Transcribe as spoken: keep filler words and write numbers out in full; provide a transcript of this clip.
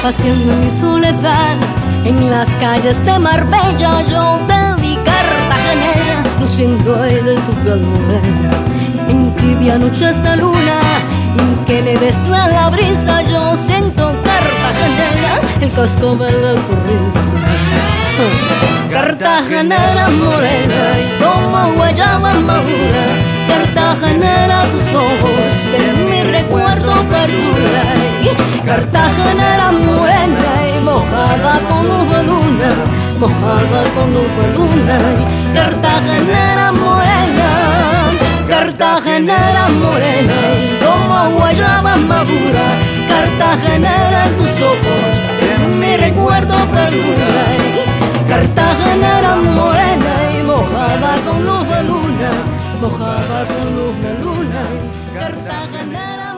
paseando en mi soledad en las calles de Marbella. Yo te vi, Cartagenera, luciendo el tu piel morena. En tibia noche esta luna en que me besa la brisa, yo siento, Cartagenera, el cascabel de tu risa. Cartagenera morena y como guayaba madura, Cartagenera, tus ojos que mi recuerdo perdura. Cartagenera morena y mojada con luz de luna, mojada con luz de luna. Cartagenera morena, Cartagenera morena y como guayaba madura, Cartagenera, tus ojos que mi recuerdo perdura. Cartagenera morena y mojada con luz de luna, mojada con luz de luna. Cartagenera